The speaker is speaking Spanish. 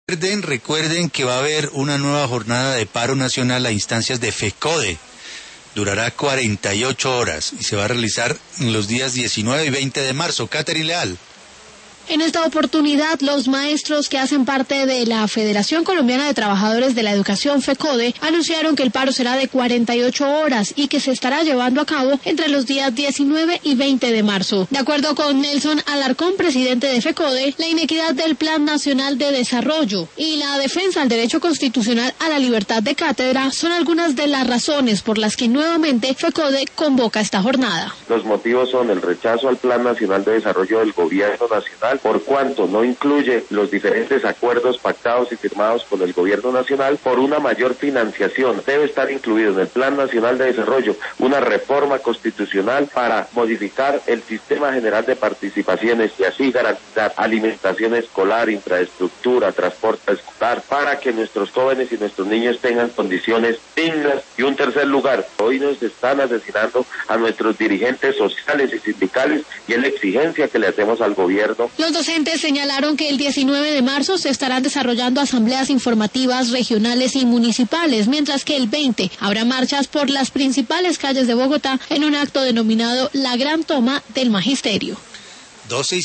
Recuerden que va a haber una nueva jornada de paro nacional a instancias de FECODE. Durará 48 horas y se va a realizar los días 19 y 20 de marzo. Catherine Leal. En esta oportunidad, los maestros que hacen parte de la Federación Colombiana de Trabajadores de la Educación, FECODE, anunciaron que el paro será de 48 horas y que se estará llevando a cabo entre los días 19 y 20 de marzo. De acuerdo con Nelson Alarcón, presidente de FECODE, la inequidad del Plan Nacional de Desarrollo y la defensa al derecho constitucional a la libertad de cátedra son algunas de las razones por las que nuevamente FECODE convoca esta jornada. Los motivos son el rechazo al Plan Nacional de Desarrollo del Gobierno Nacional, por cuanto no incluye los diferentes acuerdos pactados y firmados con el Gobierno Nacional por una mayor financiación. Debe estar incluido en el Plan Nacional de Desarrollo una reforma constitucional para modificar el Sistema General de Participaciones y así garantizar alimentación escolar, infraestructura, transporte escolar, para que nuestros jóvenes y nuestros niños tengan condiciones dignas. Y un tercer lugar, hoy nos están asesinando a nuestros dirigentes sociales y sindicales y es la exigencia que le hacemos al gobierno. Los docentes señalaron que el 19 de marzo se estarán desarrollando asambleas informativas regionales y municipales, mientras que el 20 habrá marchas por las principales calles de Bogotá en un acto denominado La Gran Toma del Magisterio. 12